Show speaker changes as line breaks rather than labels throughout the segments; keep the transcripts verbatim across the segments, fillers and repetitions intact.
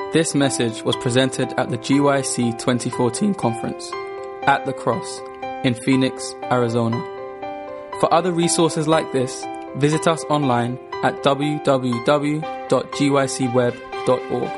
This message was presented at the G Y C twenty fourteen conference at The Cross in Phoenix, Arizona. For other resources like this, visit us online at w w w dot g y c web dot org.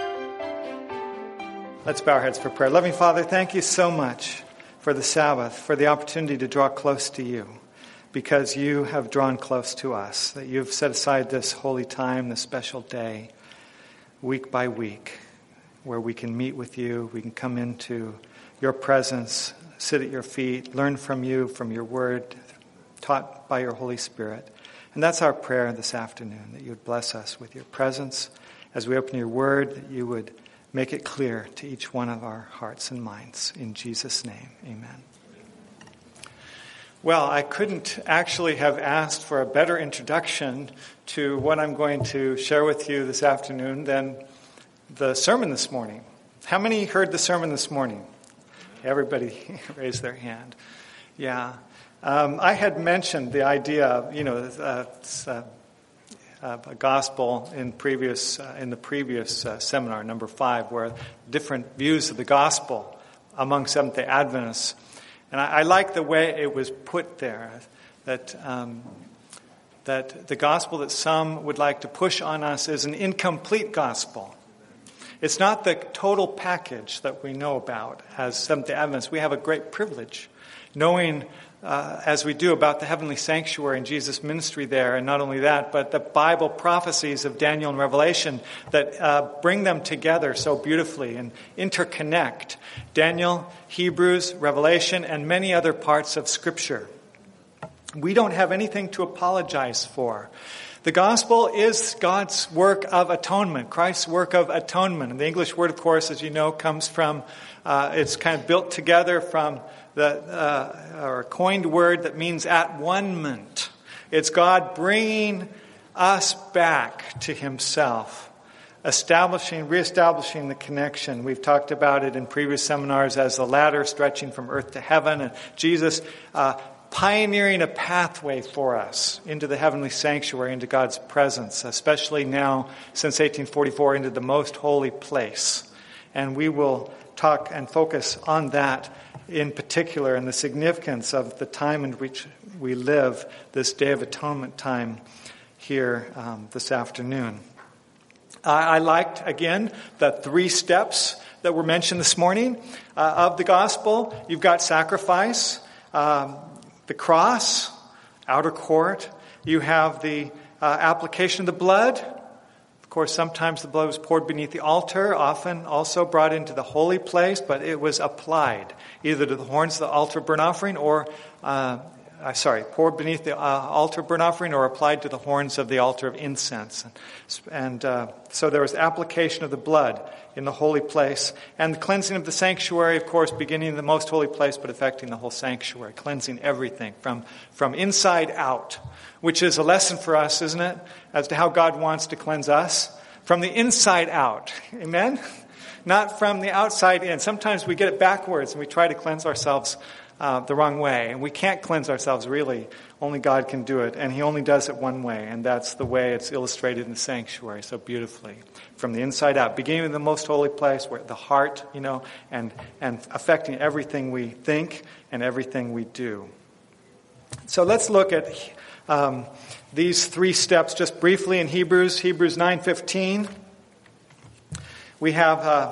Let's bow our heads for prayer. Loving Father, thank you so much for the Sabbath, for the opportunity to draw close to you, because you have drawn close to us, that you've set aside this holy time, this special day, week by week, where we can meet with you, we can come into your presence, sit at your feet, learn from you, from your word, taught by your Holy Spirit. And that's our prayer this afternoon, that you would bless us with your presence as we open your word, that you would make it clear to each one of our hearts and minds. In Jesus' name, amen. Well, I couldn't actually have asked for a better introduction to what I'm going to share with you this afternoon than the sermon this morning. How many heard the sermon this morning? Everybody raised their hand. Yeah. Um, I had mentioned the idea of, you know, uh, uh, uh, a gospel in previous uh, in the previous uh, seminar, number five, where different views of the gospel among Seventh-day Adventists. And I, I like the way it was put there, that um, that the gospel that some would like to push on us is an incomplete gospel. It's not the total package that we know about as Seventh-day Adventists. We have a great privilege, knowing uh, as we do about the heavenly sanctuary and Jesus' ministry there, and not only that, but the Bible prophecies of Daniel and Revelation that uh, bring them together so beautifully and interconnect Daniel, Hebrews, Revelation, and many other parts of Scripture. We don't have anything to apologize for. The gospel is God's work of atonement, Christ's work of atonement. And the English word, of course, as you know, comes from, uh, it's kind of built together from the uh, or a coined word that means at one-ment. It's God bringing us back to himself, establishing, reestablishing the connection. We've talked about it in previous seminars as the ladder stretching from earth to heaven, and Jesus uh, pioneering a pathway for us into the heavenly sanctuary, into God's presence, especially now since eighteen forty-four, into the most holy place. And we will talk and focus on that in particular, and the significance of the time in which we live, this Day of Atonement time here um, this afternoon. I, I liked, again, the three steps that were mentioned this morning uh, of the gospel. You've got sacrifice, um, the cross, outer court. You have the uh, application of the blood. Of course, sometimes the blood was poured beneath the altar, often also brought into the holy place, but it was applied either to the horns of the altar burnt offering or, uh, uh, sorry, poured beneath the uh, altar burnt offering or applied to the horns of the altar of incense. And, and uh, so there was application of the blood in the holy place, and the cleansing of the sanctuary, of course, beginning in the most holy place, but affecting the whole sanctuary, cleansing everything from, from inside out, which is a lesson for us, isn't it, as to how God wants to cleanse us from the inside out. Amen? Not from the outside in. Sometimes we get it backwards and we try to cleanse ourselves uh, the wrong way, and we can't cleanse ourselves really. Only God can do it, and he only does it one way, and that's the way it's illustrated in the sanctuary so beautifully. From the inside out, beginning in the most holy place, where the heart, you know, and, and affecting everything we think and everything we do. So let's look at um, these three steps just briefly in Hebrews, Hebrews nine fifteen. We have uh,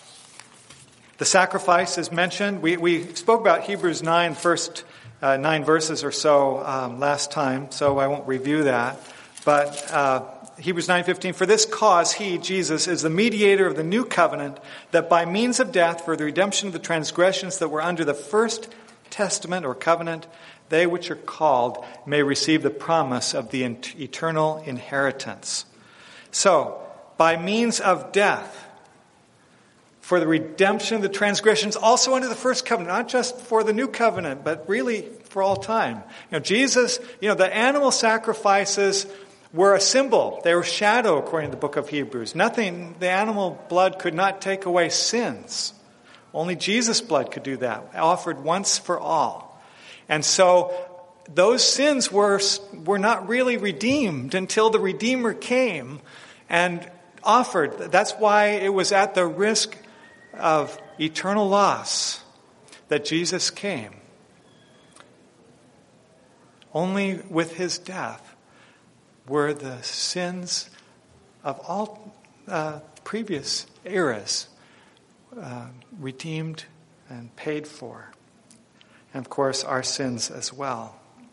the sacrifice is mentioned. We, we spoke about Hebrews nine, first uh, nine verses or so um, last time, so I won't review that. But uh, Hebrews nine fifteen, for this cause he, Jesus, is the mediator of the new covenant, that by means of death for the redemption of the transgressions that were under the first testament or covenant, they which are called may receive the promise of the eternal inheritance. So, by means of death, for the redemption of the transgressions, also under the first covenant, not just for the new covenant, but really for all time. You know, Jesus, you know, the animal sacrifices were a symbol. They were shadow, according to the book of Hebrews. Nothing, the animal blood could not take away sins. Only Jesus' blood could do that, offered once for all. And so those sins were were not really redeemed until the Redeemer came and offered. That's why it was at the risk of eternal loss that Jesus came. Only with his death were the sins of all uh, previous eras uh, redeemed and paid for. And of course, our sins as well.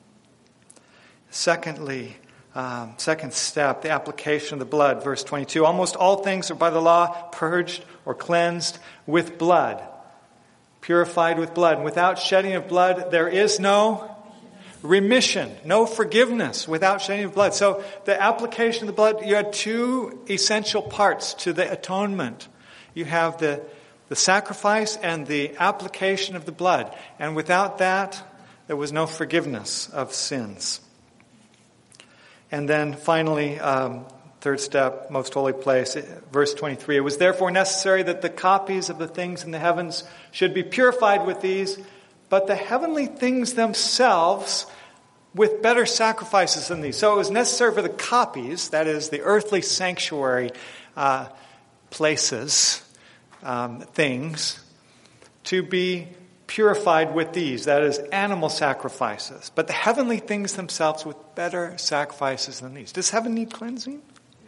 Secondly, um, second step, the application of the blood. Verse twenty-two, almost all things are by the law purged or cleansed with blood. Purified with blood. And without shedding of blood, there is no remission, no forgiveness without shedding of blood. So the application of the blood, you had two essential parts to the atonement. You have the, the sacrifice and the application of the blood. And without that, there was no forgiveness of sins. And then finally, um, third step, most holy place, verse twenty-three. It was therefore necessary that the copies of the things in the heavens should be purified with these, but the heavenly things themselves with better sacrifices than these. So it was necessary for the copies, that is, the earthly sanctuary uh, places, um, things, to be purified with these, that is, animal sacrifices. But the heavenly things themselves with better sacrifices than these. Does heaven need cleansing?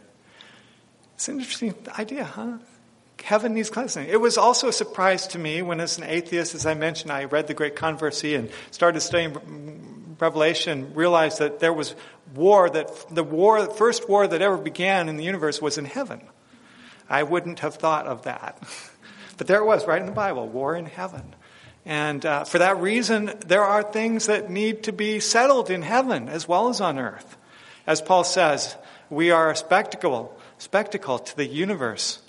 It's an interesting idea, huh? Heaven needs cleansing. It was also a surprise to me when, as an atheist, as I mentioned, I read the Great Controversy and started studying Revelation, realized that there was war, that the war, the first war that ever began in the universe was in heaven. I wouldn't have thought of that. But there it was, right in the Bible, war in heaven. And uh, for that reason, there are things that need to be settled in heaven as well as on earth. As Paul says, we are a spectacle, spectacle to the universe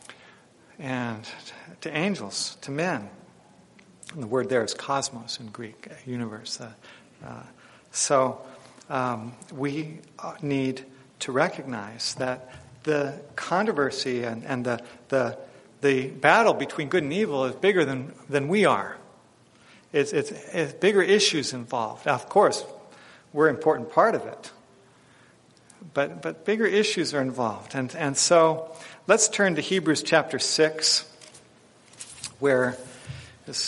and to angels, to men. And the word there is cosmos in Greek, universe. Uh, uh, so um, we need to recognize that the controversy and, and the, the the battle between good and evil is bigger than, than we are. It's, it's, it's bigger issues involved. Now, of course, we're an important part of it. But but bigger issues are involved. And, and so let's turn to Hebrews chapter six, where this,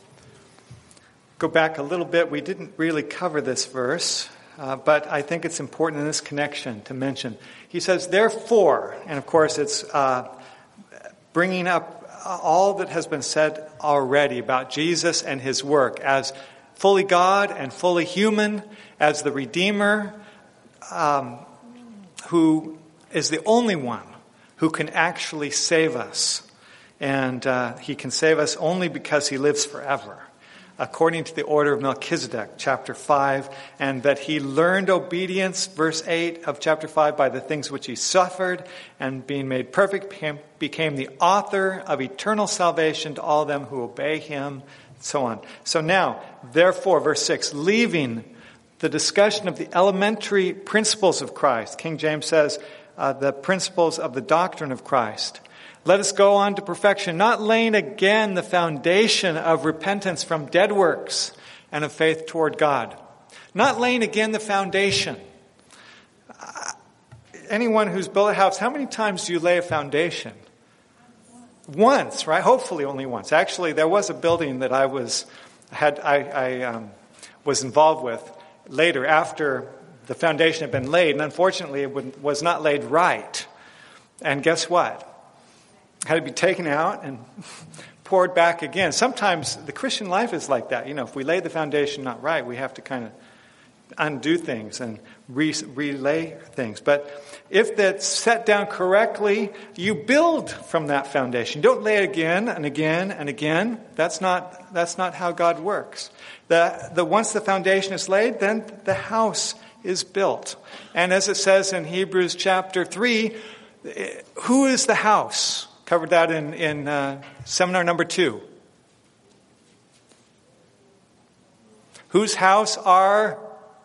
go back a little bit. We didn't really cover this verse, uh, but I think it's important in this connection to mention. He says, therefore, and of course it's uh, bringing up all that has been said already about Jesus and his work as fully God and fully human, as the Redeemer, um, who is the only one who can actually save us. And uh, he can save us only because he lives forever, according to the order of Melchizedek, chapter five, and that he learned obedience, verse eight of chapter five, by the things which he suffered, and being made perfect, became, became the author of eternal salvation to all them who obey him, and so on. So now, therefore, verse six, leaving the discussion of the elementary principles of Christ, King James says, uh, the principles of the doctrine of Christ, let us go on to perfection, not laying again the foundation of repentance from dead works and of faith toward God. Not laying again the foundation. Uh, anyone who's built a house, how many times do you lay a foundation? Once, right? Hopefully only once. Actually, there was a building that I was had I, I um, was involved with later after the foundation had been laid, and unfortunately it would, was not laid right. And guess what? Had to be taken out and poured back again. Sometimes the Christian life is like that. You know, if we lay the foundation not right, we have to kind of undo things and re- relay things. But if that's set down correctly, you build from that foundation. Don't lay it again and again and again. That's not that's not how God works. The the once the foundation is laid, then the house is built. And as it says in Hebrews chapter three, who is the house? Covered that in, in uh, seminar number two. Whose house are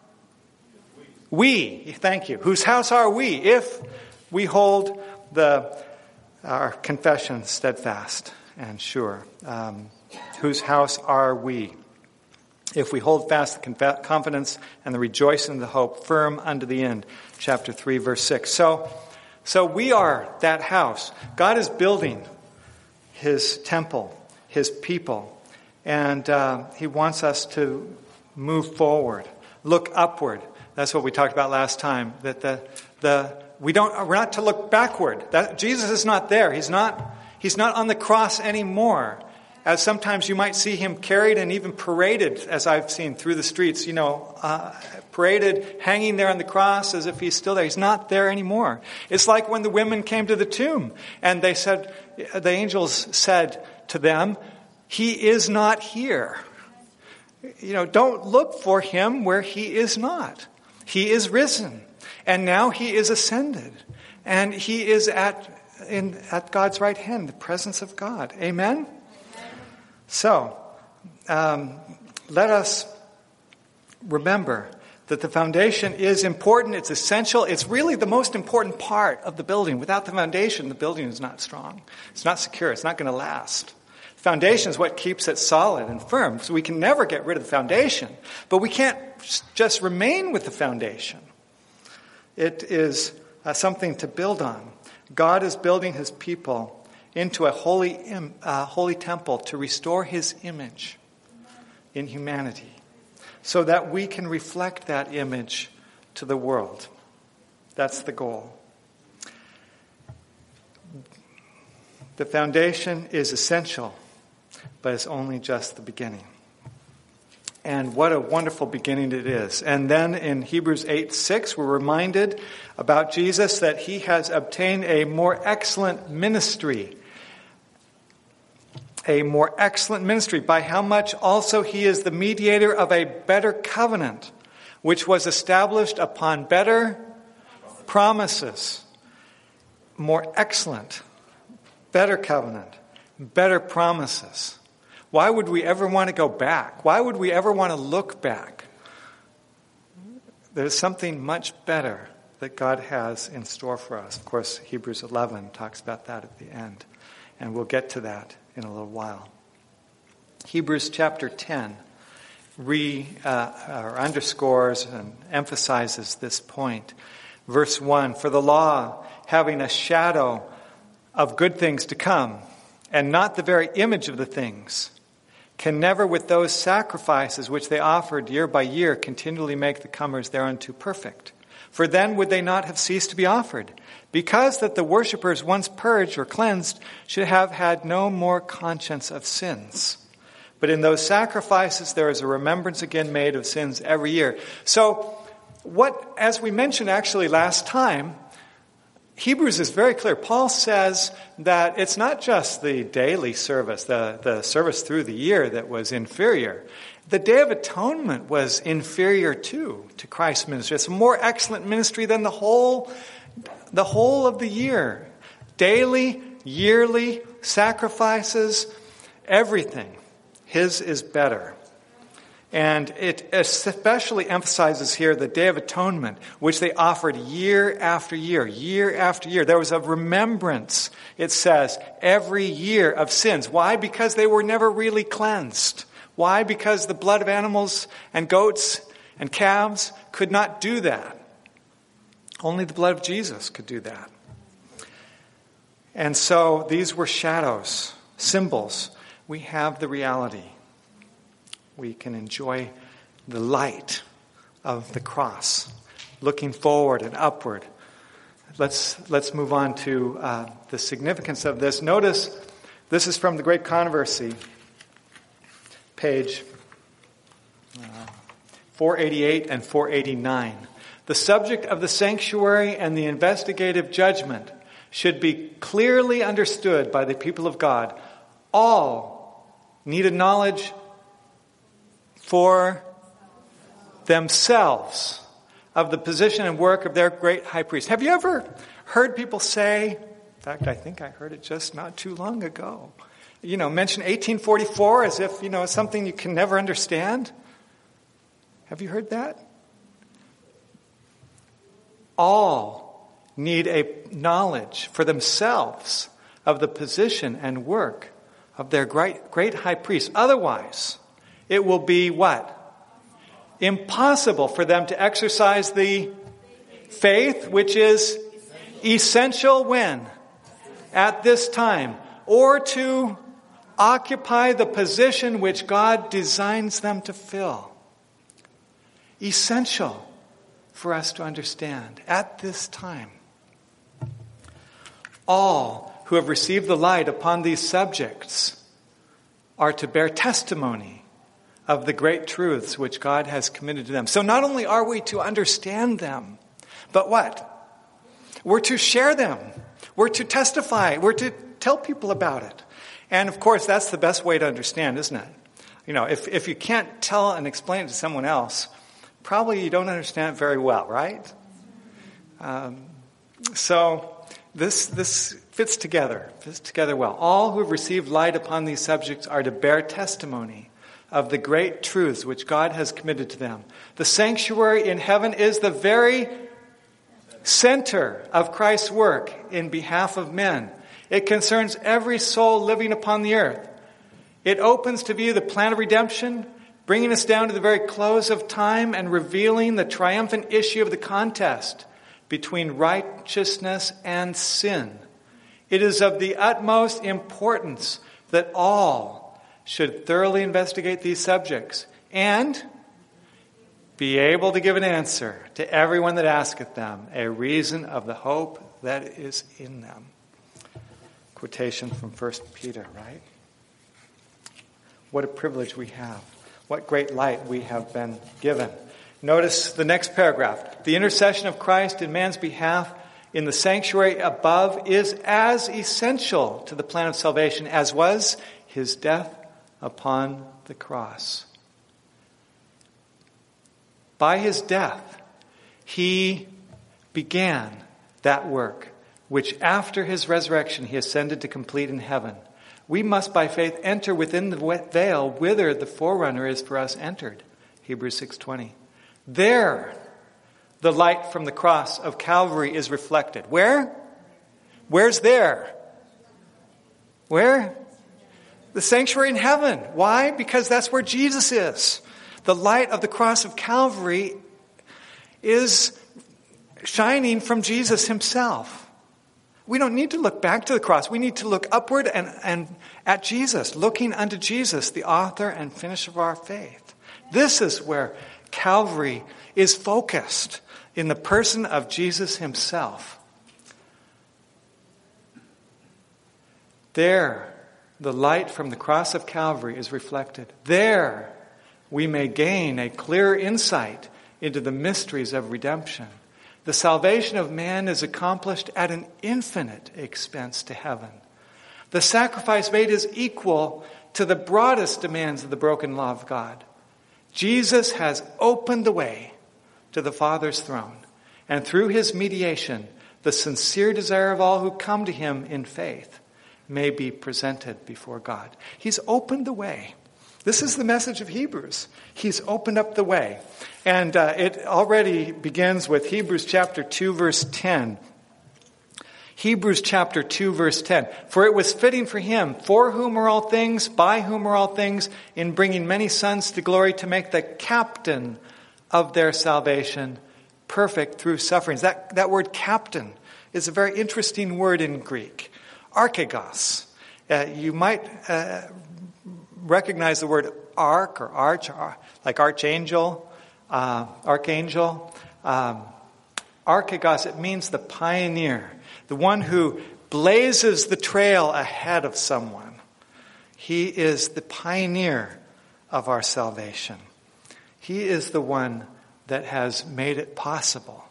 we? Thank you. Whose house are we if we hold the our confession steadfast and sure? Um, whose house are we? If we hold fast the conf- confidence and the rejoicing of the hope firm unto the end. Chapter three, verse six. So So we are that house. God is building his temple, his people, and uh, he wants us to move forward, look upward. That's what we talked about last time, that the the we don't we're not to look backward. That Jesus is not there. He's not he's not on the cross anymore. As sometimes you might see him carried and even paraded, as I've seen through the streets, you know, uh, paraded, hanging there on the cross as if he's still there. He's not there anymore. It's like when the women came to the tomb and they said, the angels said to them, he is not here. You know, don't look for him where he is not. He is risen. And now he is ascended. And he is at, in, at God's right hand, the presence of God. Amen? So, um, let us remember that the foundation is important, it's essential, it's really the most important part of the building. Without the foundation, the building is not strong. It's not secure, it's not going to last. The foundation is what keeps it solid and firm, so we can never get rid of the foundation. But we can't just remain with the foundation. It is uh, something to build on. God is building his people into a holy, uh, holy temple to restore his image in humanity so that we can reflect that image to the world. That's the goal. The foundation is essential, but it's only just the beginning. And what a wonderful beginning it is. And then in Hebrews eight six, we're reminded about Jesus that he has obtained a more excellent ministry. A more excellent ministry, by how much also he is the mediator of a better covenant, which was established upon better promises. More excellent, better covenant, better promises. Why would we ever want to go back? Why would we ever want to look back? There's something much better that God has in store for us. Of course, Hebrews eleven talks about that at the end, and we'll get to that in a little while. Hebrews chapter ten re uh, or underscores and emphasizes this point. Verse one, for the law, having a shadow of good things to come, and not the very image of the things, can never with those sacrifices which they offered year by year continually make the comers thereunto perfect. For then would they not have ceased to be offered, because that the worshippers once purged or cleansed should have had no more conscience of sins. But in those sacrifices there is a remembrance again made of sins every year. So what, as we mentioned actually last time, Hebrews is very clear. Paul says that it's not just the daily service, the, the service through the year that was inferior. The Day of Atonement was inferior too to Christ's ministry. It's a more excellent ministry than the whole, the whole of the year. Daily, yearly sacrifices, everything. His is better. And it especially emphasizes here the Day of Atonement, which they offered year after year, year after year. There was a remembrance, it says, every year of sins. Why? Because they were never really cleansed. Why? Because the blood of animals and goats and calves could not do that. Only the blood of Jesus could do that. And so these were shadows, symbols. We have the reality. We can enjoy the light of the cross, looking forward and upward. Let's let's move on to uh, the significance of this. Notice, this is from the Great Controversy, page uh, four eighty-eight and four eighty-nine. The subject of the sanctuary and the investigative judgment should be clearly understood by the people of God. All need a knowledge for themselves of the position and work of their great high priest. Have you ever heard people say, in fact, I think I heard it just not too long ago, you know, mention eighteen forty-four as if, you know, it's something you can never understand? Have you heard that? All need a knowledge for themselves of the position and work of their great, great high priest. Otherwise, it will be what? Impossible for them to exercise the faith which is Essential when? At this time. Or to occupy the position which God designs them to fill. Essential for us to understand at this time. All who have received the light upon these subjects are to bear testimony of the great truths which God has committed to them. So not only are we to understand them, but what? We're to share them. We're to testify. We're to tell people about it. And of course, that's the best way to understand, isn't it? You know, if, if you can't tell and explain it to someone else, probably you don't understand it very well, right? Um, so this this fits together, fits together well. All who have received light upon these subjects are to bear testimony of the great truths which God has committed to them. The sanctuary in heaven is the very center of Christ's work in behalf of men. It concerns every soul living upon the earth. It opens to view the plan of redemption, bringing us down to the very close of time and revealing the triumphant issue of the contest between righteousness and sin. It is of the utmost importance that all should thoroughly investigate these subjects and be able to give an answer to everyone that asketh them a reason of the hope that is in them. Quotation from First Peter, right? What a privilege we have. What great light we have been given. Notice the next paragraph. The intercession of Christ in man's behalf in the sanctuary above is as essential to the plan of salvation as was his death upon the cross. By his death, he began that work, which after his resurrection he ascended to complete in heaven. We must by faith enter within the veil whither the forerunner is for us entered. Hebrews six twenty. There, the light from the cross of Calvary is reflected. Where? Where's there? Where? The sanctuary in heaven. Why? Because that's where Jesus is. The light of the cross of Calvary is shining from Jesus himself. We don't need to look back to the cross. We need to look upward and, and at Jesus, looking unto Jesus, the author and finisher of our faith. This is where Calvary is focused, in the person of Jesus himself. There, the light from the cross of Calvary is reflected. There, we may gain a clear insight into the mysteries of redemption. The salvation of man is accomplished at an infinite expense to heaven. The sacrifice made is equal to the broadest demands of the broken law of God. Jesus has opened the way to the Father's throne, and through his mediation, the sincere desire of all who come to him in faith may be presented before God. He's opened the way. This is the message of Hebrews. He's opened up the way. And uh, it already begins with Hebrews chapter two, verse ten. Hebrews chapter two, verse ten. For it was fitting for him, for whom are all things, by whom are all things, in bringing many sons to glory, to make the captain of their salvation perfect through sufferings. That, that word captain is a very interesting word in Greek. Archegos. Uh, you might uh, recognize the word arch or arch, or like archangel, uh, archangel. Um, archegos, it means the pioneer, the one who blazes the trail ahead of someone. He is the pioneer of our salvation. He is the one that has made it possible.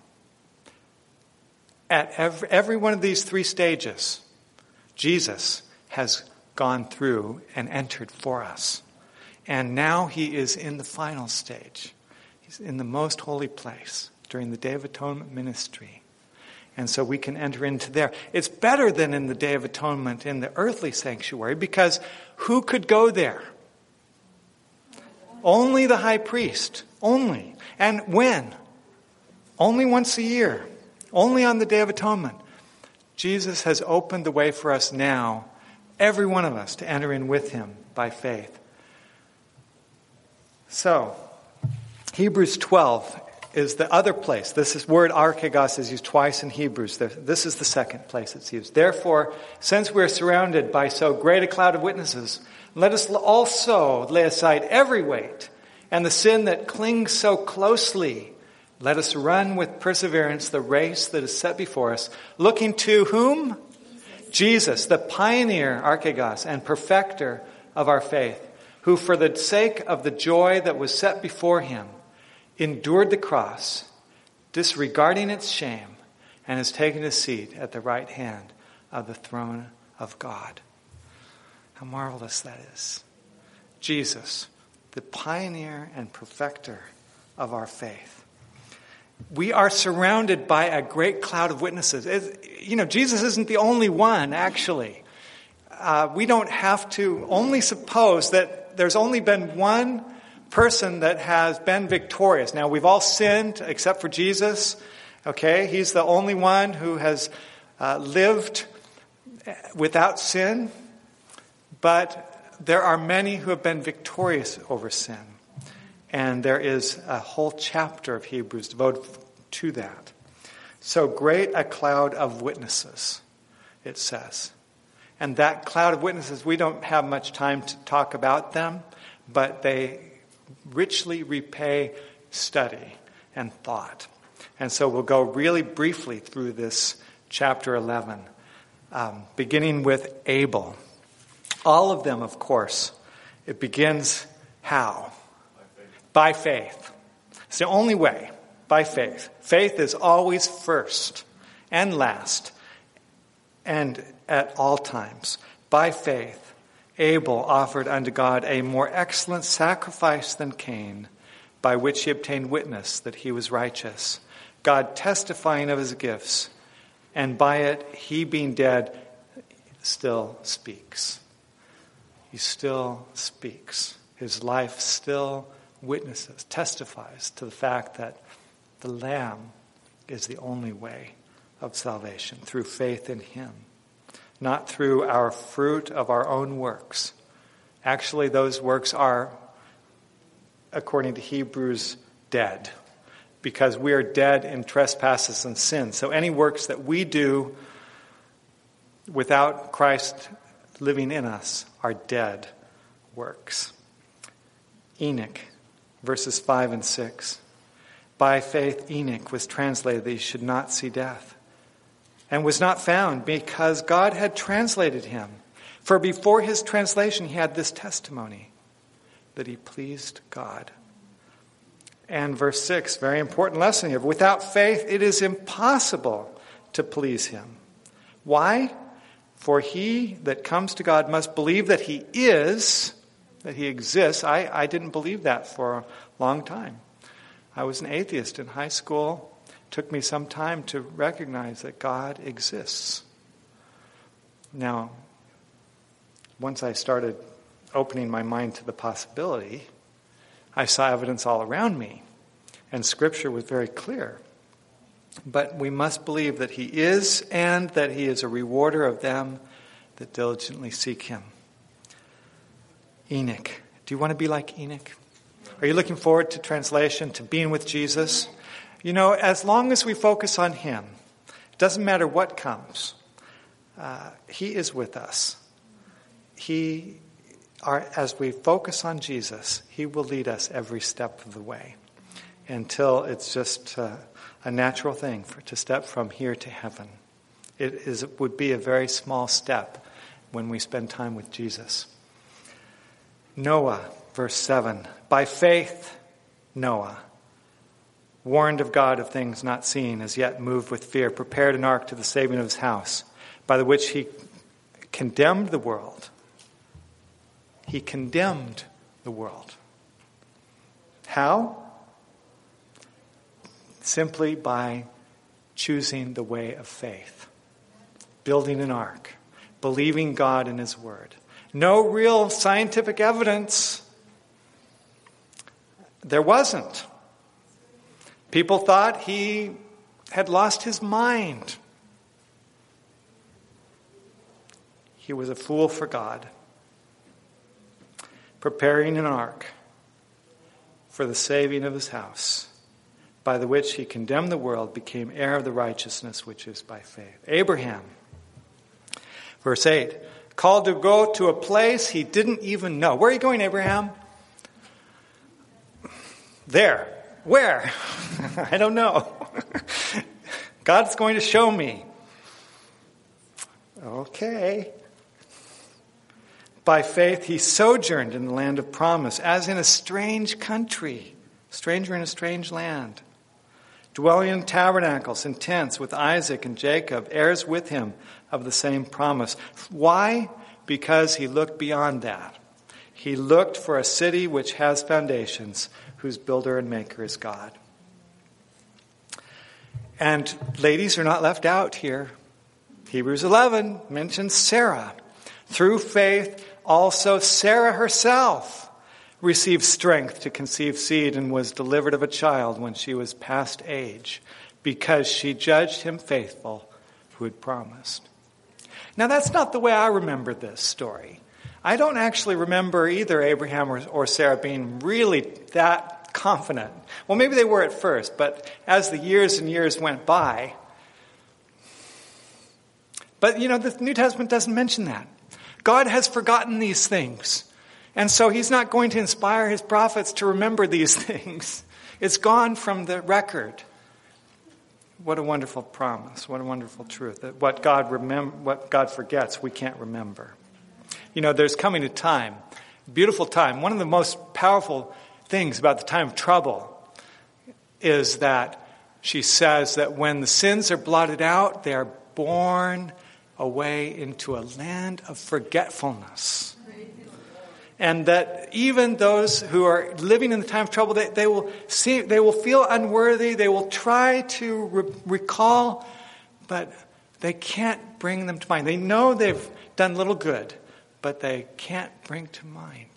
At every, every one of these three stages, Jesus has gone through and entered for us. And now he is in the final stage. He's in the most holy place during the Day of Atonement ministry. And so we can enter into there. It's better than in the Day of Atonement in the earthly sanctuary, because who could go there? Only the high priest. Only. And when? Only once a year. Only on the Day of Atonement. Jesus has opened the way for us now, every one of us, to enter in with him by faith. So, Hebrews twelve is the other place. This is, word archegos is used twice in Hebrews. This is the second place it's used. Therefore, since we're surrounded by so great a cloud of witnesses, let us also lay aside every weight and the sin that clings so closely. Let us run with perseverance the race that is set before us, looking to whom? Jesus, the pioneer, archegos, and perfecter of our faith, who for the sake of the joy that was set before him endured the cross, disregarding its shame, and has taken his seat at the right hand of the throne of God. How marvelous that is. Jesus, the pioneer and perfecter of our faith. We are surrounded by a great cloud of witnesses. It, you know, Jesus isn't the only one, actually. Uh, we don't have to only suppose that there's only been one person that has been victorious. Now, we've all sinned except for Jesus. Okay, he's the only one who has uh, lived without sin. But there are many who have been victorious over sin. And there is a whole chapter of Hebrews devoted to that. So great a cloud of witnesses, it says. And that cloud of witnesses, we don't have much time to talk about them, but they richly repay study and thought. And so we'll go really briefly through this chapter eleven, um, beginning with Abel. All of them, of course, it begins how? By faith. It's the only way. By faith. Faith is always first and last and at all times. By faith, Abel offered unto God a more excellent sacrifice than Cain, by which he obtained witness that he was righteous, God testifying of his gifts, and by it he being dead still speaks. He still speaks. His life still witnesses, testifies to the fact that the Lamb is the only way of salvation, through faith in him, not through our fruit of our own works. Actually, those works are, according to Hebrews, dead, because we are dead in trespasses and sins. So any works that we do without Christ living in us are dead works. Enoch, verses five and six. By faith Enoch was translated that he should not see death, and was not found because God had translated him. For before his translation he had this testimony, that he pleased God. And verse six, very important lesson here. Without faith it is impossible to please him. Why? For he that comes to God must believe that he is, that he exists. I, I didn't believe that for a long time. I was an atheist in high school. It took me some time to recognize that God exists. Now, once I started opening my mind to the possibility, I saw evidence all around me, and Scripture was very clear. But we must believe that he is, and that he is a rewarder of them that diligently seek him. Enoch. Do you want to be like Enoch? Are you looking forward to translation, to being with Jesus? You know, as long as we focus on him, it doesn't matter what comes. Uh, he is with us. He, are, as we focus on Jesus, he will lead us every step of the way until it's just uh, a natural thing for to step from here to heaven. It is it would be a very small step when we spend time with Jesus. Noah, verse seven. By faith, Noah, warned of God of things not seen, as yet moved with fear, prepared an ark to the saving of his house, by the which he condemned the world. He condemned the world. How? Simply by choosing the way of faith, building an ark, believing God in his word. No real scientific evidence. There wasn't. People thought he had lost his mind. He was a fool for God, preparing an ark for the saving of his house, by the which he condemned the world, became heir of the righteousness which is by faith. Abraham, verse eight, called to go to a place he didn't even know. Where are you going, Abraham? There. Where? I don't know. God's going to show me. Okay. By faith he sojourned in the land of promise, as in a strange country, stranger in a strange land, dwelling in tabernacles and tents with Isaac and Jacob, heirs with him of the same promise. Why? Because he looked beyond that. He looked for a city which has foundations, whose builder and maker is God. And ladies are not left out here. Hebrews eleven mentions Sarah. Through faith, also Sarah herself received strength to conceive seed and was delivered of a child when she was past age, because she judged him faithful who had promised. Now, that's not the way I remember this story. I don't actually remember either Abraham or, or Sarah being really that confident. Well, maybe they were at first, but as the years and years went by. But, you know, the New Testament doesn't mention that. God has forgotten these things. And so he's not going to inspire his prophets to remember these things. It's gone from the record. What a wonderful promise. What a wonderful truth. That what God remem- what God forgets, we can't remember. You know, there's coming a time, beautiful time. One of the most powerful things about the time of trouble is that she says that when the sins are blotted out, they are borne away into a land of forgetfulness. And that even those who are living in the time of trouble, they, they will see, they will feel unworthy. They will try to re- recall, but they can't bring them to mind. They know they've done little good, but they can't bring to mind.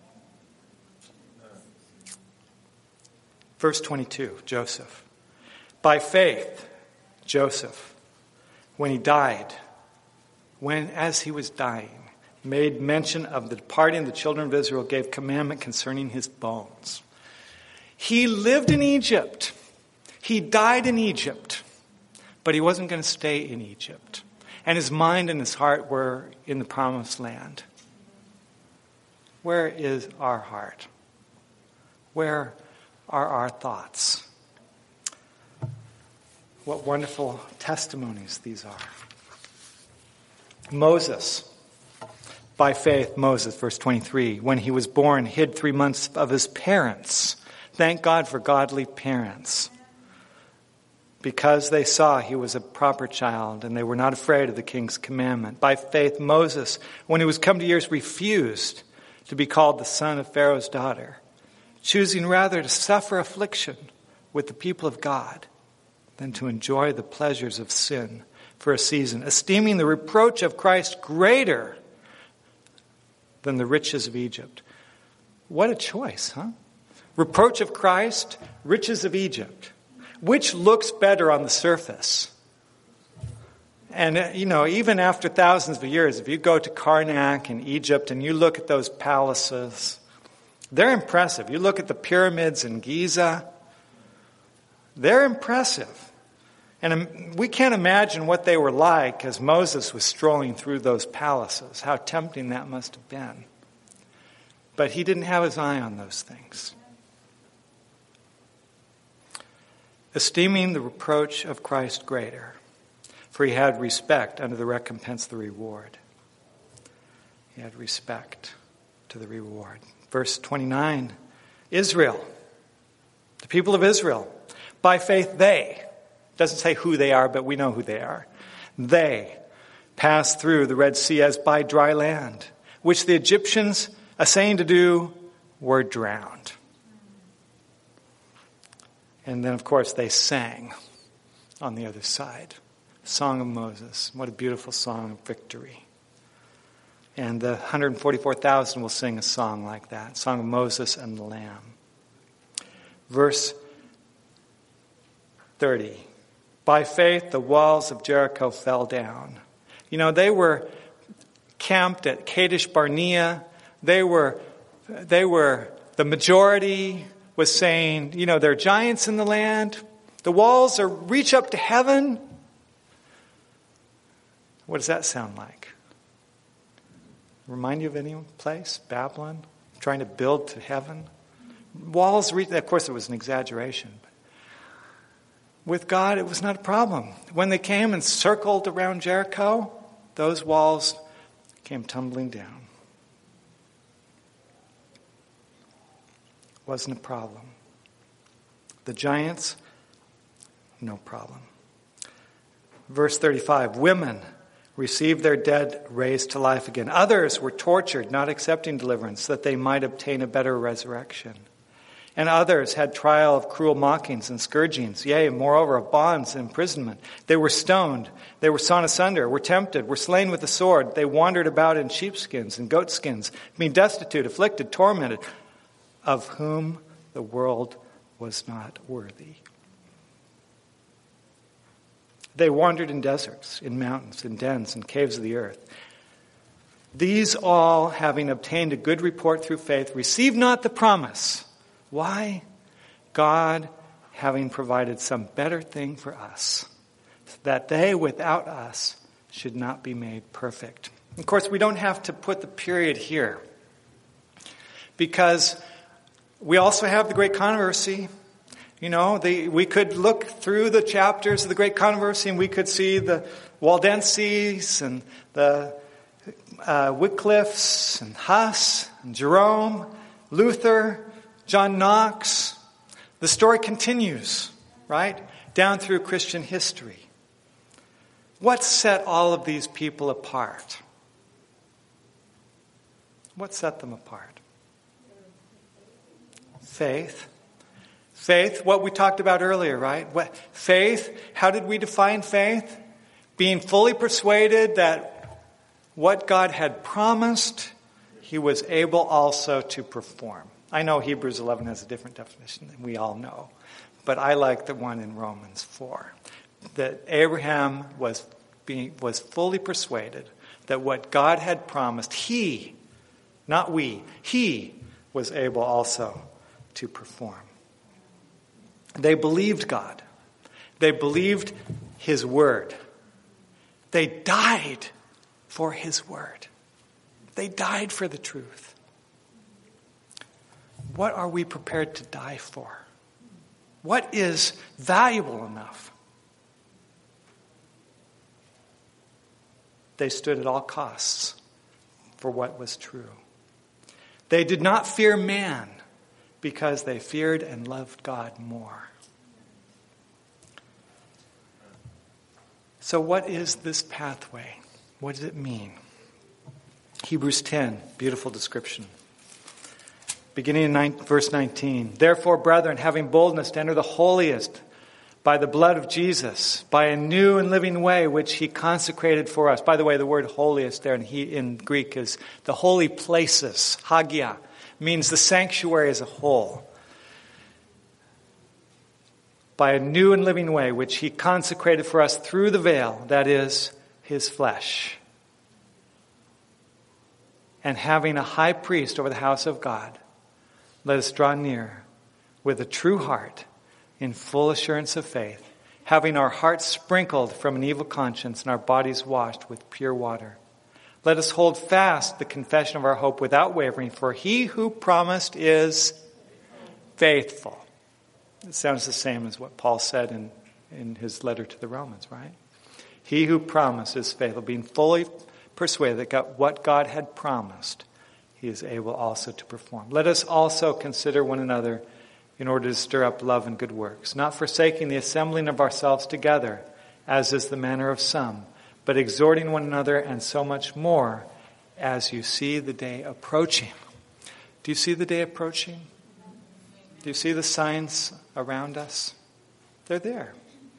Verse twenty-two, Joseph. By faith, Joseph, when he died, when as he was dying, made mention of the departing of the children of Israel, gave commandment concerning his bones. He lived in Egypt. He died in Egypt. But he wasn't going to stay in Egypt. And his mind and his heart were in the promised land. Where is our heart? Where are our thoughts? What wonderful testimonies these are. Moses. By faith, Moses, verse twenty-three, when he was born, hid three months of his parents. Thank God for godly parents. Because they saw he was a proper child and they were not afraid of the king's commandment. By faith, Moses, when he was come to years, refused to be called the son of Pharaoh's daughter, choosing rather to suffer affliction with the people of God than to enjoy the pleasures of sin for a season, esteeming the reproach of Christ greater than the riches of Egypt. What a choice, huh? Reproach of Christ, riches of Egypt. Which looks better on the surface? And, you know, even after thousands of years, if you go to Karnak in Egypt and you look at those palaces, they're impressive. You look at the pyramids in Giza, they're impressive. And we can't imagine what they were like as Moses was strolling through those palaces. How tempting that must have been. But he didn't have his eye on those things. Esteeming the reproach of Christ greater, for he had respect unto the recompense of the reward. He had respect to the reward. Verse twenty-nine, Israel, the people of Israel, by faith they, doesn't say who they are, but we know who they are. They passed through the Red Sea as by dry land, which the Egyptians, essaying to do, were drowned. And then, of course, they sang on the other side. Song of Moses. What a beautiful song of victory. And the one hundred forty-four thousand will sing a song like that. Song of Moses and the Lamb. Verse thirty. By faith, the walls of Jericho fell down. You know, they were camped at Kadesh Barnea. They were, they were the majority was saying, you know, there are giants in the land. The walls are reach up to heaven. What does that sound like? Remind you of any place? Babylon? Trying to build to heaven? Walls reach, of course it was an exaggeration. But with God, it was not a problem. When they came and circled around Jericho, those walls came tumbling down. Wasn't a problem. The giants, no problem. Verse thirty-five, women received their dead raised to life again. Others were tortured, not accepting deliverance, that they might obtain a better resurrection. And others had trial of cruel mockings and scourgings, yea, moreover, of bonds and imprisonment. They were stoned, they were sawn asunder, were tempted, were slain with the sword. They wandered about in sheepskins and goatskins, being destitute, afflicted, tormented, of whom the world was not worthy. They wandered in deserts, in mountains, in dens, and caves of the earth. These all, having obtained a good report through faith, received not the promise. Why? God having provided some better thing for us, that they without us should not be made perfect. Of course, we don't have to put the period here, because we also have the great controversy. You know, the, we could look through the chapters of the great controversy and we could see the Waldenses and the uh, Wycliffes and Huss and Jerome, Luther, John Knox. The story continues, right? Down through Christian history. What set all of these people apart? What set them apart? Faith. Faith, what we talked about earlier, right? What, faith, how did we define faith? Being fully persuaded that what God had promised, He was able also to perform. I know Hebrews eleven has a different definition than we all know, but I like the one in Romans four. That Abraham was being was fully persuaded that what God had promised, he, not we, he was able also to perform. They believed God. They believed His word. They died for His word. They died for the truth. What are we prepared to die for? What is valuable enough? They stood at all costs for what was true. They did not fear man because they feared and loved God more. So what is this pathway? What does it mean? Hebrews ten, beautiful description. Beginning in nine, verse nineteen. Therefore, brethren, having boldness to enter the holiest by the blood of Jesus, by a new and living way which He consecrated for us. By the way, the word holiest there in, he, in Greek is the holy places. Hagia means the sanctuary as a whole. By a new and living way which He consecrated for us through the veil, that is, His flesh. And having a high priest over the house of God, let us draw near with a true heart in full assurance of faith, having our hearts sprinkled from an evil conscience and our bodies washed with pure water. Let us hold fast the confession of our hope without wavering, for He who promised is faithful. It sounds the same as what Paul said in, in his letter to the Romans, right? He who promised is faithful, being fully persuaded that God, what God had promised, He is able also to perform. Let us also consider one another in order to stir up love and good works, not forsaking the assembling of ourselves together, as is the manner of some, but exhorting one another, and so much more as you see the day approaching. Do you see the day approaching? Do you see the signs around us? They're there.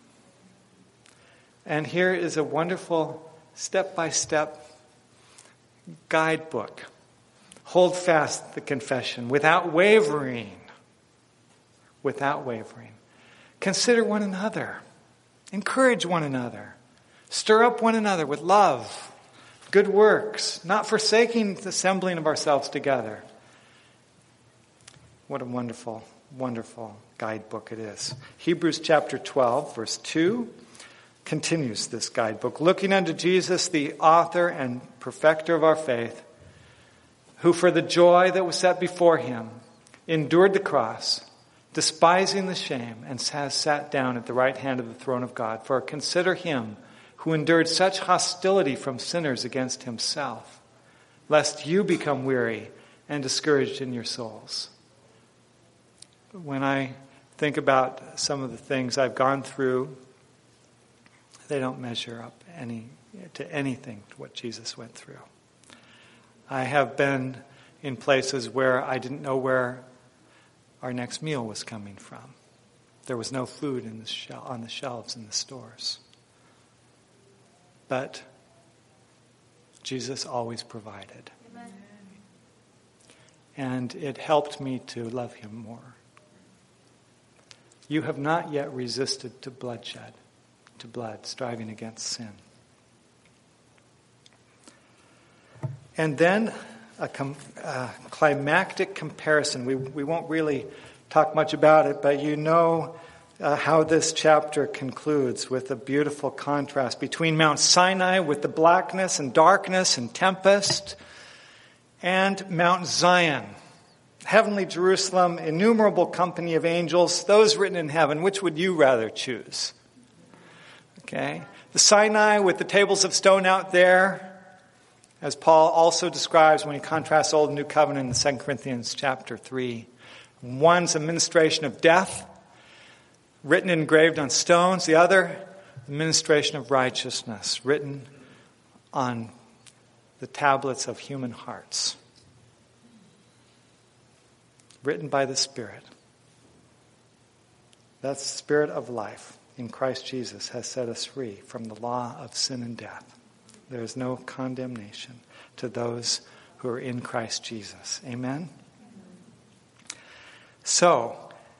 And here is a wonderful step-by-step guidebook. Hold fast the confession without wavering. Without wavering. Consider one another. Encourage one another. Stir up one another with love, good works, not forsaking the assembling of ourselves together. What a wonderful wonderful guidebook it is. Hebrews chapter twelve, verse two, continues this guidebook. Looking unto Jesus, the author and perfecter of our faith, who for the joy that was set before him endured the cross, despising the shame, and has sat down at the right hand of the throne of God. For consider him who endured such hostility from sinners against himself, lest you become weary and discouraged in your souls. When I think about some of the things I've gone through, they don't measure up any to anything to what Jesus went through. I have been in places where I didn't know where our next meal was coming from. There was no food in the shel- on the shelves in the stores. But Jesus always provided. Amen. And it helped me to love him more. You have not yet resisted to bloodshed, to blood, striving against sin. And then a com- uh, climactic comparison. We we won't really talk much about it, but you know uh, how this chapter concludes with a beautiful contrast between Mount Sinai with the blackness and darkness and tempest, and Mount Zion, heavenly Jerusalem, innumerable company of angels, those written in heaven. Which would you rather choose? Okay, the Sinai with the tables of stone out there, as Paul also describes when he contrasts Old and New Covenant in Second Corinthians chapter three. One's a ministration of death, written and engraved on stones. The other, the ministration of righteousness, written on the tablets of human hearts. Written by the Spirit. That Spirit of life in Christ Jesus has set us free from the law of sin and death. There is no condemnation to those who are in Christ Jesus. Amen? So,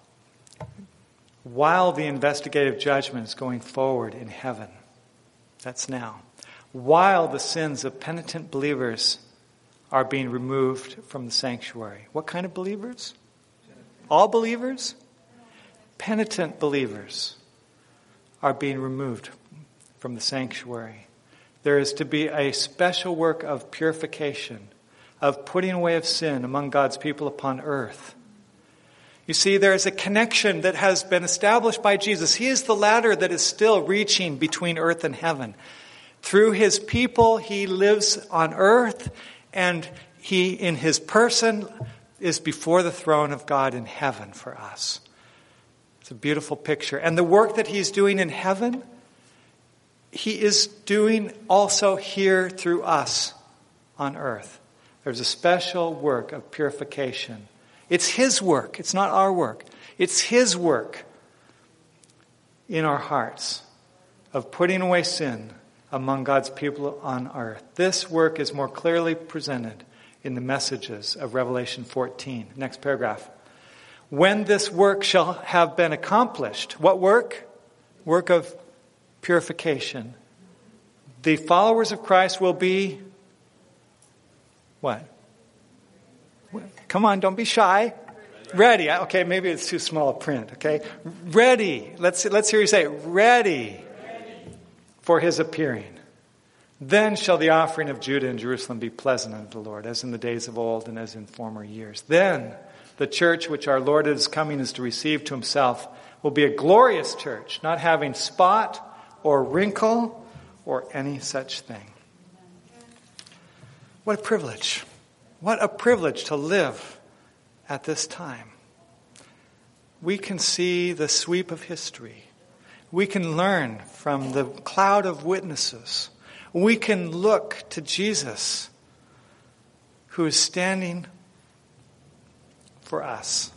while the investigative judgment is going forward in heaven, that's now, while the sins of penitent believers are being removed from the sanctuary. What kind of believers? All believers? Penitent believers are being removed from the sanctuary. There is to be a special work of purification, of putting away of sin among God's people upon earth. You see, there is a connection that has been established by Jesus. He is the ladder that is still reaching between earth and heaven. Through his people, he lives on earth, and he, in his person, is before the throne of God in heaven for us. It's a beautiful picture. And the work that he's doing in heaven, he is doing also here through us on earth. There's a special work of purification. It's his work. It's not our work. It's his work in our hearts of putting away sin among God's people on earth. This work is more clearly presented in the messages of Revelation fourteen. Next paragraph. When this work shall have been accomplished, what work? Work of purification. The followers of Christ will be what? Come on, don't be shy. Ready. Okay, maybe it's too small a print, okay? Ready. Let's let's hear you say it. Ready for his appearing. Then shall the offering of Judah and Jerusalem be pleasant unto the Lord, as in the days of old and as in former years. Then the church which our Lord is coming is to receive to himself will be a glorious church, not having spot or wrinkle or any such thing. What a privilege. What a privilege to live at this time. We can see the sweep of history. We can learn from the cloud of witnesses. We can look to Jesus, who is standing for us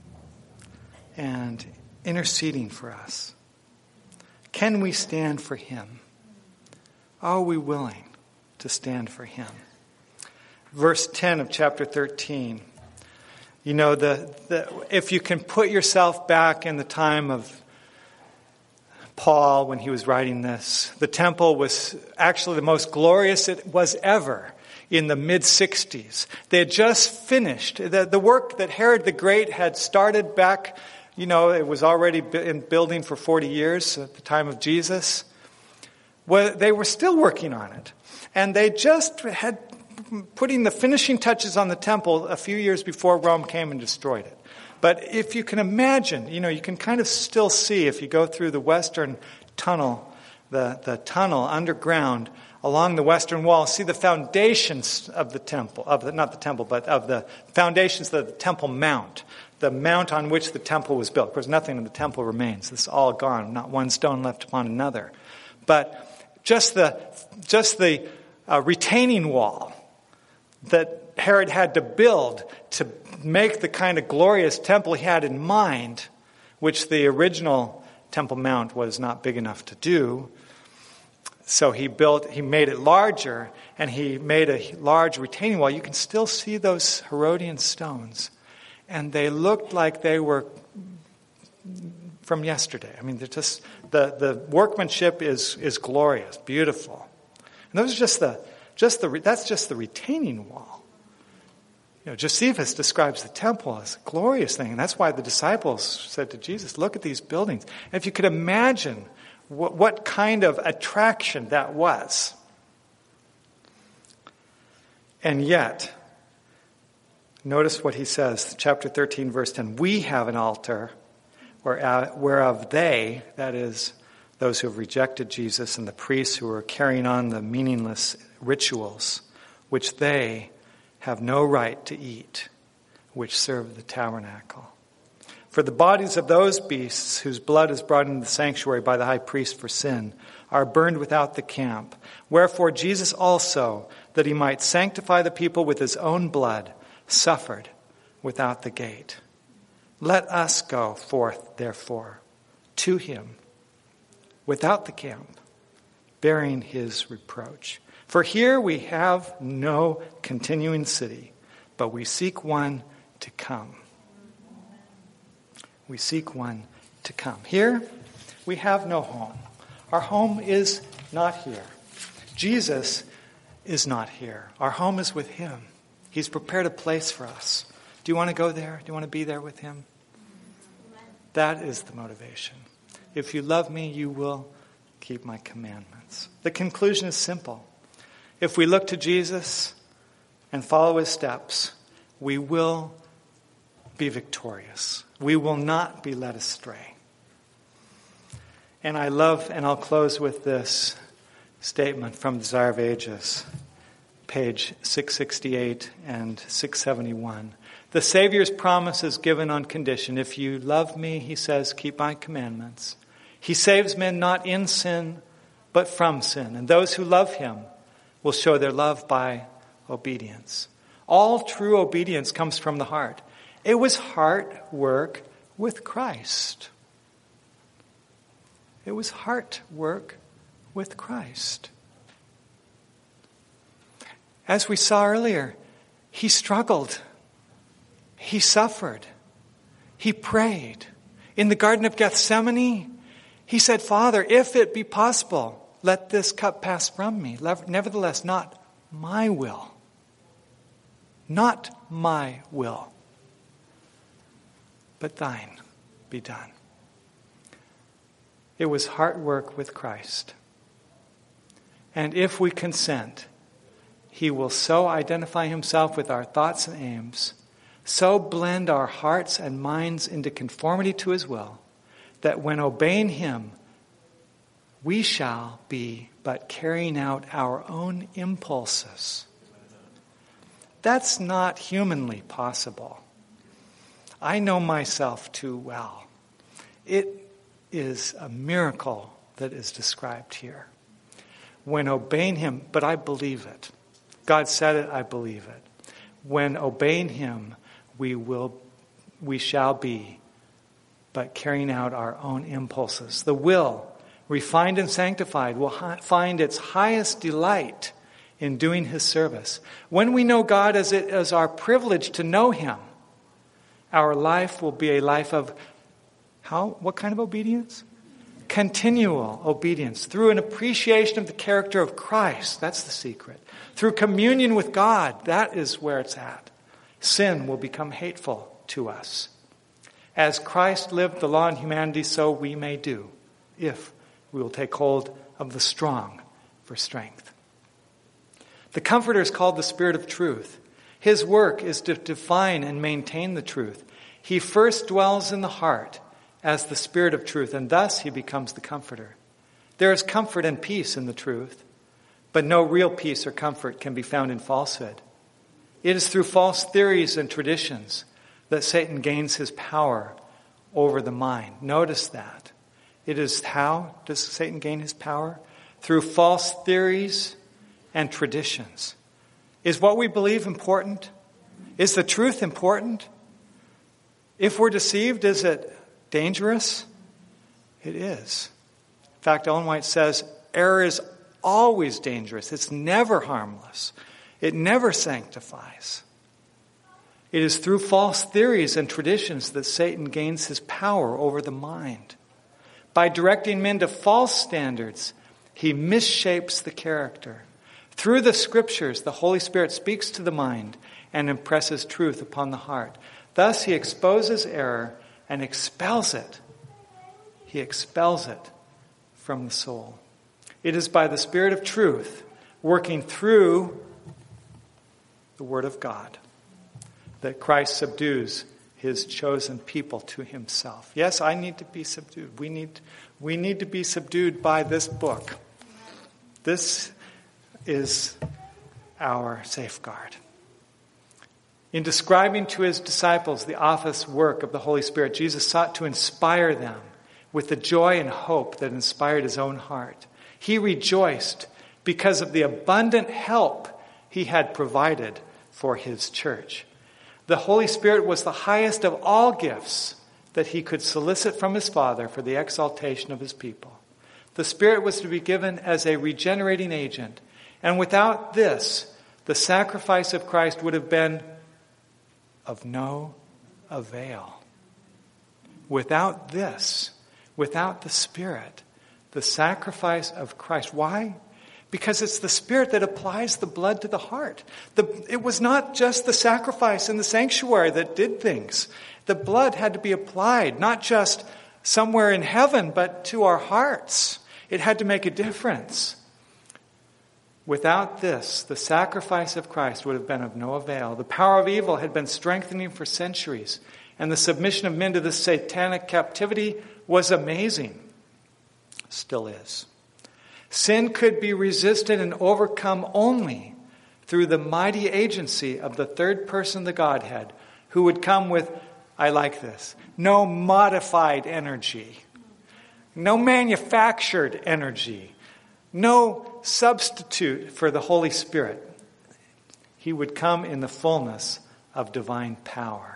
and interceding for us. Can we stand for him? Are we willing to stand for him? Verse ten of chapter thirteen. You know, the, the if you can put yourself back in the time of Paul when he was writing this, the temple was actually the most glorious it was ever. in the mid-sixties. They had just finished. The, the work that Herod the Great had started back, you know, it was already in building for forty years at the time of Jesus. Well, they were still working on it. And they just had putting the finishing touches on the temple a few years before Rome came and destroyed it. But if you can imagine, you know, you can kind of still see if you go through the western tunnel, the, the tunnel underground along the western wall, see the foundations of the temple, of the, not the temple, but of the foundations of the Temple Mount, the mount on which the temple was built. Of course, nothing in the temple remains. This is all gone, not one stone left upon another. But just the, just the uh, retaining wall that Herod had to build to make the kind of glorious temple he had in mind, which the original Temple Mount was not big enough to do. So he built, he made it larger, and he made a large retaining wall. You can still see those Herodian stones, and they looked like they were from yesterday. I mean, they're just the the workmanship is is glorious, beautiful. And those are just the just the that's just the retaining wall. You know, Josephus describes the temple as a glorious thing, and that's why the disciples said to Jesus, "Look at these buildings." And if you could imagine what, what kind of attraction that was, and yet, notice what he says, chapter thirteen, verse ten. We have an altar whereof they, that is, those who have rejected Jesus and the priests who are carrying on the meaningless rituals, which they have no right to eat, which serve the tabernacle. For the bodies of those beasts whose blood is brought into the sanctuary by the high priest for sin are burned without the camp. Wherefore Jesus also, that he might sanctify the people with his own blood, suffered without the gate. Let us go forth, therefore, to him without the camp, bearing his reproach. For here we have no continuing city, but we seek one to come. We seek one to come. Here we have no home. Our home is not here. Jesus is not here. Our home is with him. He's prepared a place for us. Do you want to go there? Do you want to be there with him? That is the motivation. If you love me, you will keep my commandments. The conclusion is simple. If we look to Jesus and follow his steps, we will be victorious. We will not be led astray. And I love, and I'll close with this statement from Desire of Ages, page six sixty-eight and six seventy-one. The Savior's promise is given on condition. If you love me, he says, keep my commandments. He saves men not in sin, but from sin. And those who love him will show their love by obedience. All true obedience comes from the heart. It was heart work with Christ. It was heart work with Christ. As we saw earlier, he struggled. He suffered. He prayed. In the Garden of Gethsemane, he said, Father, if it be possible, let this cup pass from me. Nevertheless, not my will. Not my will, but thine be done. It was heart work with Christ. And if we consent, he will so identify himself with our thoughts and aims, so blend our hearts and minds into conformity to his will, that when obeying him, we shall be but carrying out our own impulses. That's not humanly possible. I know myself too well. It is a miracle that is described here. When obeying him, but I believe it. God said it, I believe it. When obeying him, we will, we shall be but carrying out our own impulses. The will, refined and sanctified, will hi- find its highest delight in doing his service. When we know God as it as our privilege to know him, our life will be a life of how? What kind of obedience? Continual obedience through an appreciation of the character of Christ. That's the secret. Through communion with God. That is where it's at. Sin will become hateful to us. As Christ lived the law in humanity, so we may do, if we will take hold of the strong for strength. The Comforter is called the Spirit of Truth. His work is to define and maintain the truth. He first dwells in the heart as the Spirit of truth, and thus he becomes the Comforter. There is comfort and peace in the truth, but no real peace or comfort can be found in falsehood. It is through false theories and traditions that Satan gains his power over the mind. Notice that. It is how does Satan gain his power? Through false theories and traditions. Is what we believe important? Is the truth important? If we're deceived, is it dangerous? It is. In fact, Ellen White says, error is always dangerous. It's never harmless. It never sanctifies. It is through false theories and traditions that Satan gains his power over the mind. By directing men to false standards, he misshapes the character. Through the Scriptures, the Holy Spirit speaks to the mind and impresses truth upon the heart. Thus, he exposes error and expels it. He expels it from the soul. It is by the Spirit of truth, working through the Word of God, that Christ subdues his chosen people to himself. Yes, I need to be subdued. We need, we need to be subdued by this book. This is our safeguard. In describing to his disciples the office work of the Holy Spirit, Jesus sought to inspire them with the joy and hope that inspired his own heart. He rejoiced because of the abundant help he had provided for his church. The Holy Spirit was the highest of all gifts that he could solicit from his Father for the exaltation of his people. The Spirit was to be given as a regenerating agent, and without this, the sacrifice of Christ would have been of no avail. Without this, without the Spirit, the sacrifice of Christ. Why? Because it's the Spirit that applies the blood to the heart. The, it was not just the sacrifice in the sanctuary that did things. The blood had to be applied, not just somewhere in heaven, but to our hearts. It had to make a difference. Without this, the sacrifice of Christ would have been of no avail. The power of evil had been strengthening for centuries, and the submission of men to this satanic captivity was amazing. Still is. Sin could be resisted and overcome only through the mighty agency of the third person of the Godhead, who would come with, I like this, no modified energy, no manufactured energy, no substitute for the Holy Spirit. He would come in the fullness of divine power.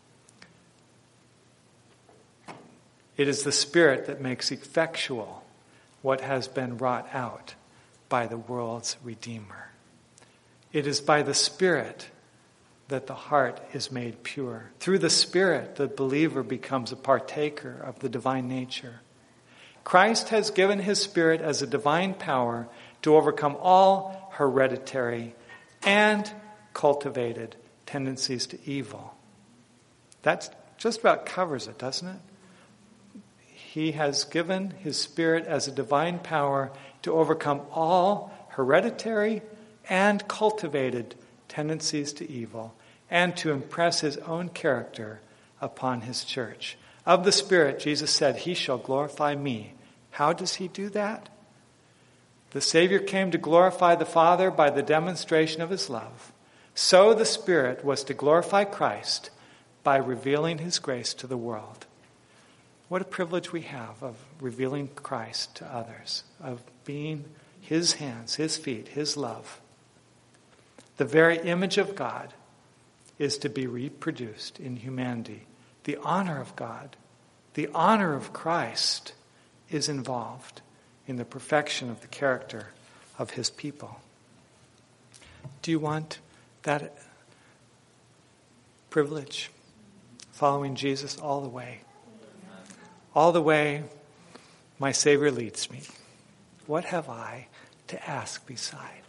It is the Spirit that makes effectual what has been wrought out by the world's Redeemer. It is by the Spirit that the heart is made pure. Through the Spirit, the believer becomes a partaker of the divine nature. Christ has given his Spirit as a divine power to overcome all hereditary and cultivated tendencies to evil. That just about covers it, doesn't it? He has given his Spirit as a divine power to overcome all hereditary and cultivated tendencies to evil, and to impress his own character upon his church. Of the Spirit, Jesus said, he shall glorify me. How does he do that? The Savior came to glorify the Father by the demonstration of his love. So the Spirit was to glorify Christ by revealing his grace to the world. What a privilege we have of revealing Christ to others, of being his hands, his feet, his love. The very image of God is to be reproduced in humanity. The honor of God, the honor of Christ is involved in the perfection of the character of his people. Do you want that privilege? Following Jesus all the way. All the way, my Savior leads me. What have I to ask beside?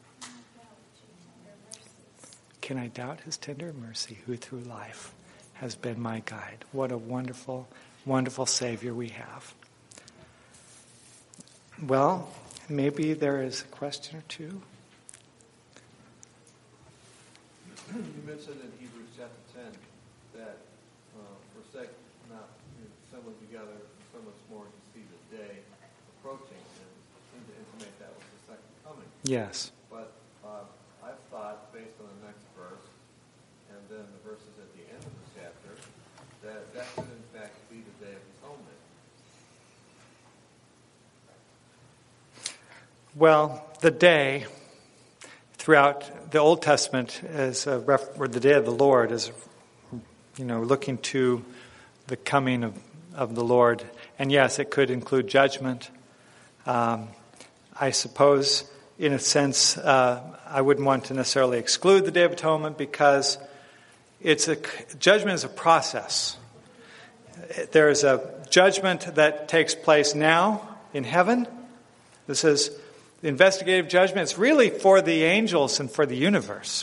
Can I doubt his tender mercy, who through life has been my guide? What a wonderful, wonderful Savior we have. Well, maybe there is a question or two.
You mentioned in Hebrews chapter ten that uh, forsake not assembling together so much more to see the day approaching, and seem to intimate that was the second coming.
Yes.
But uh, I've thought, based on the next verse, and then the verses at the end of the chapter, that that could in fact be the Day of Atonement.
Well, the day throughout the Old Testament is a ref- or the day of the Lord is, you know, looking to the coming of, of the Lord. And yes, it could include judgment. Um, I suppose, in a sense, uh, I wouldn't want to necessarily exclude the Day of Atonement because it's a judgment is a process. There is a judgment that takes place now in heaven. This is the investigative judgment. It's really for the angels and for the universe.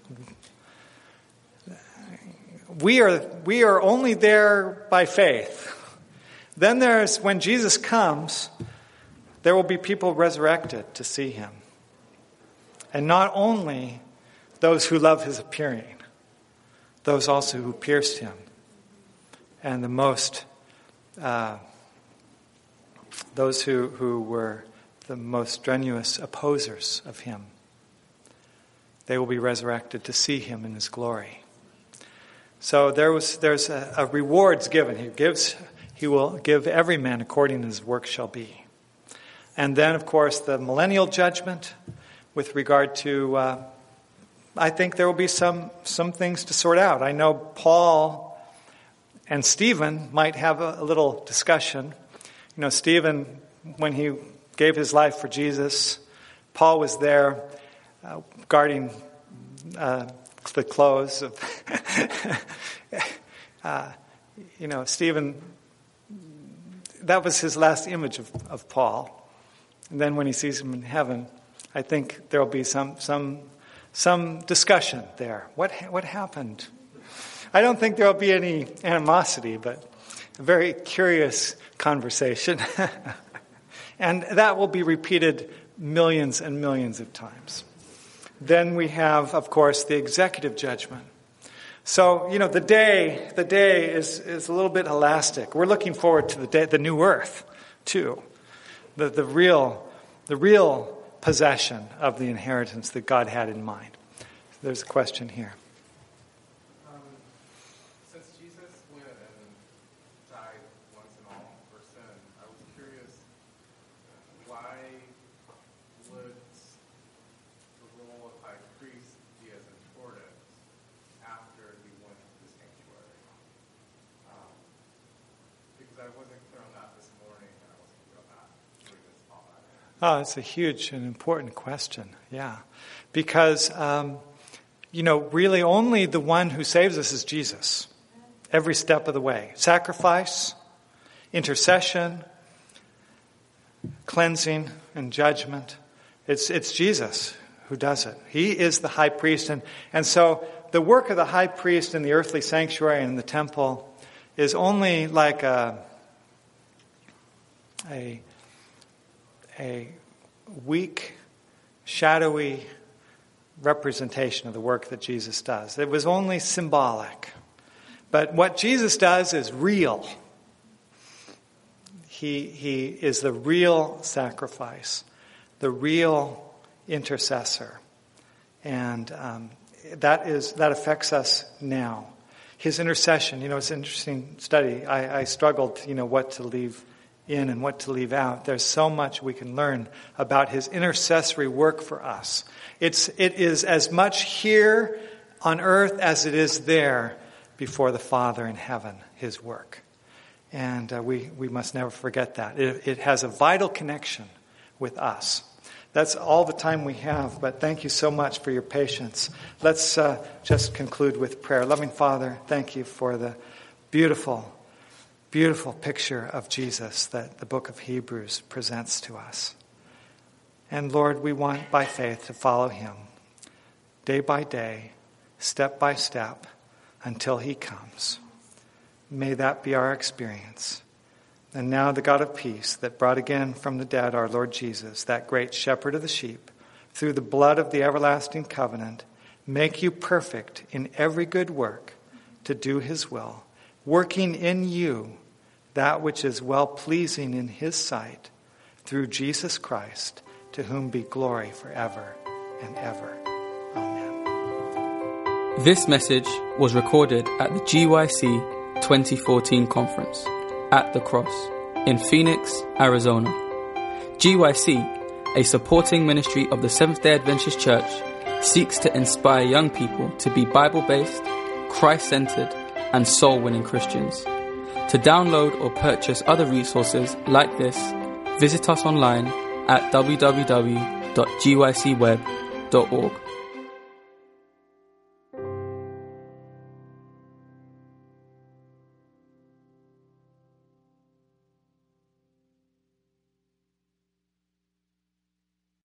We are we are only there by faith. Then there's when Jesus comes, there will be people resurrected to see him. And not only those who love his appearing, those also who pierced him. And the most, uh, those who, who were the most strenuous opposers of him. They will be resurrected to see him in his glory. So there was there's a, a rewards given. He gives he will give every man according as his work shall be. And then, of course, the millennial judgment with regard to uh, I think there will be some some things to sort out. I know Paul and Stephen might have a, a little discussion. You know, Stephen, when he gave his life for Jesus, Paul was there uh, guarding uh, the clothes of, uh, you know, Stephen, that was his last image of, of Paul. And then when he sees him in heaven, I think there will be some some some discussion there. What what happened? I don't think there will be any animosity, but a very curious conversation. And that will be repeated millions and millions of times. Then we have, of course, the executive judgment. So, you know, the day, the day is, is a little bit elastic. We're looking forward to the day, the new earth, too. The, the real, the real possession of the inheritance that God had in mind. There's a question here.
Um, since Jesus went and died once and all for sin, I was curious, why would the role of high priest be as important after he went to the sanctuary? Um, because I wasn't clear on that this morning, and I wasn't clear on that during this talk.
Oh, it's a huge and important question. Yeah. Because, um, you know, really only the one who saves us is Jesus. Every step of the way. Sacrifice, intercession, cleansing, and judgment. It's it's Jesus who does it. He is the high priest. And, and so the work of the high priest in the earthly sanctuary and in the temple is only like a, a, a weak, shadowy representation of the work that Jesus does. It was only symbolic. But what Jesus does is real. He, he is the real sacrifice, the real intercessor. And um, that is that affects us now. His intercession, you know, it's an interesting study. I, I struggled, you know, what to leave in and what to leave out. There's so much we can learn about his intercessory work for us. It's it is as much here on earth as it is there before the Father in heaven, his work. And uh, we, we must never forget that. It, it has a vital connection with us. That's all the time we have, but thank you so much for your patience. Let's uh, just conclude with prayer. Loving Father, thank you for the beautiful beautiful picture of Jesus that the book of Hebrews presents to us. And Lord, we want by faith to follow him day by day, step by step, until he comes. May that be our experience. And now the God of peace that brought again from the dead our Lord Jesus, that great shepherd of the sheep, through the blood of the everlasting covenant, make you perfect in every good work to do his will, working in you that which is well-pleasing in his sight, through Jesus Christ, to whom be glory forever and ever. Amen.
This message was recorded at the G Y C twenty fourteen conference at the Cross in Phoenix, Arizona. G Y C, a supporting ministry of the Seventh-day Adventist Church, seeks to inspire young people to be Bible-based, Christ-centered, and soul-winning Christians. To download or purchase other resources like this, visit us online at w w w dot g y c web dot org.